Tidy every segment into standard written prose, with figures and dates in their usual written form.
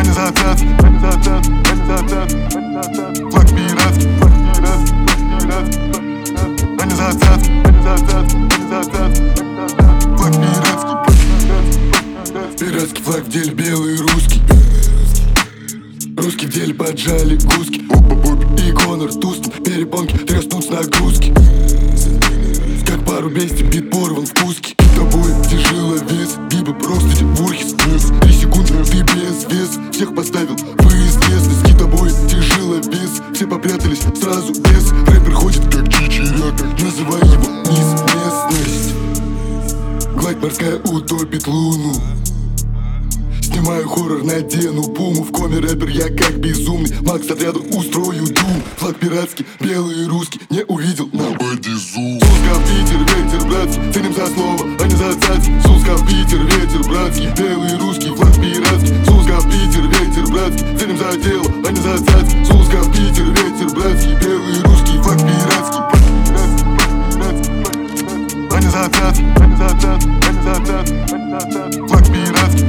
Организация, флаг пиратский, организация, флаг пиратский. Пиратский флаг в деле белый и русский. Русский в деле поджали куски. И Конор Тустон, перепонки треснут с нагрузки. Как пару бестий, бит порван в куски. Тобой тяжеловес, Биба просто в урхе стресс. 3 секунды, ты без вес, всех поставил в известность. И тобой тяжеловес, все попрятались сразу без. Рэпер ходит как чичеряка, называй его неизвестность. Гладь морская утопит луну. Снимаю хоррор, надену пуму. В коме рэпер я как безумный. Макс отряду устрою дум. Флаг пиратский, белый и русский. Не увидел на бодизу. Суска в Питер, ветер, братский. Ценим за слово, а не за цацки. Суска в Питер, ветер, братский. Белый и русский, флаг пиратский. Суска в Питер, ветер, братский. Ценим за дело, а не за цацки. Суска в Питер, ветер, братский. Белый и русский, флаг пиратский. А не за цацки, а не за цацки, а не за цацки. Флаг пиратский.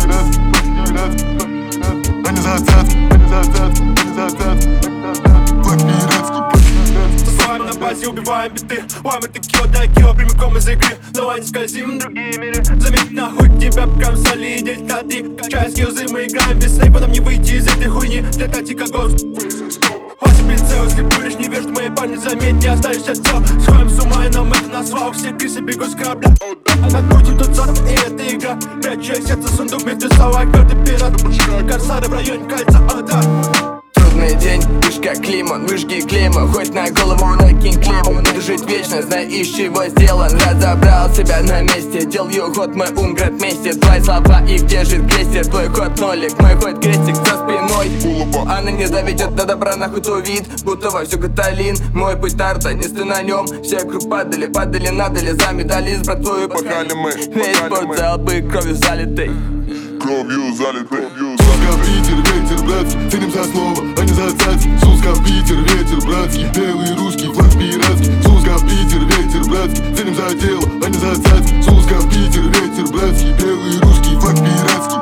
Засылаем на базе, убиваем биты. Лайм это кило, дай кило, прямиком из игры. Давай не скользим в другие миры. Заметь нахуй тебя, покромсали и делить на 3. Качая скиллзы, мы играем без снейпа. Нам не выйти из этой хуйни, для тактика гост. Хватит прицел, если будешь не веришь, мои парни, заметь, не останешься цел. Сходим с ума, и нам это на свалку. Все крысы бегут с корабля. Открутим тут задом, и это игра. Прячу сердце, сундук вместе с совой, каждый пират. Корсары в районе кольца, Трудный день, видишь как Климон, выжги клейма. Хоть на голову накинь клейму. Надо жить вечно, знай из чего сделан. Разобрал себя на месте, делаю ход, мой ум град вместе. Твои слова их держит крестер. Твой ход нолик, мой ход крестик за спиной. Она не доведет до добра, нахуй то вид, будто во всю Каталин. Мой путь старта, не стой на нем. Все круг падали, надали, за медали с братвою пахали мы. Весь спортзал бы кровью залитый. Кровью залитый. Суска в Питер, ветер, братский. Ценим за слово, а не за цацки. Суска в Питер, ветер, братский. Белый и русский, флаг пиратский. Суска в Питер, ветер, братский. Ценим за дело, а не за цацки. Суска в Питер, ветер, братский. Белый и русский, флаг пиратский.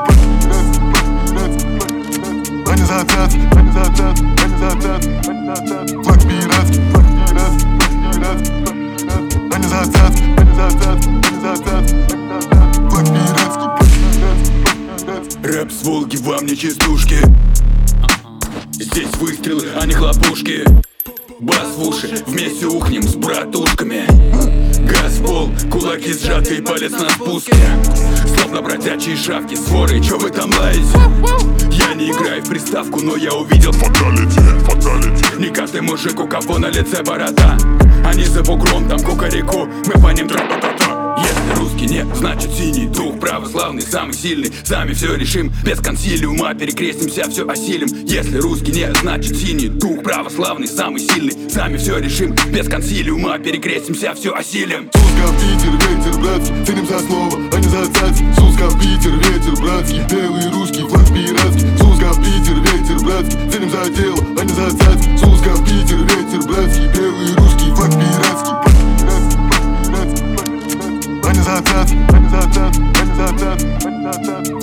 А не за цацки, а не за цацки, а не за цацки. Флаг пиратский, а не за цацки, а не за цацки, а не за цацки. Флаг пиратский. Рэп с Волги вам не частушки. Здесь выстрелы, а не хлопушки. Бас в уши, вместе ухнем с братушками. Газ в пол, кулаки сжатые, палец на спуске. Словно бродячие шавки, своры, чё вы там лаете? Я не играю в приставку, но я увидел фаталити. Не каждый мужик, у кого на лице борода. Они за бугром, там кукареку, мы по ним тра-та-та-та. Если русский нет, значит синий дух православный, самый сильный. Сами все решим, без консилиума перекрестимся, все осилим. Если русский нет, значит синий дух православный, самый сильный. Сами все решим, без консилиума перекрестимся, все осилим. Суска в Питер, ветер, братский. Ценим за слово, а не за цацки. Суска в Питер, ветер, братский. Белый и русский, флаг пиратский. Суска в Питер, ветер, братский. Ценим за дело, а не за цацки. Суска в Питер, ветер, братский. Белый и русский, флаг пиратский. А не за цацки, а не за цацки, а не за цацки, а не за цацки.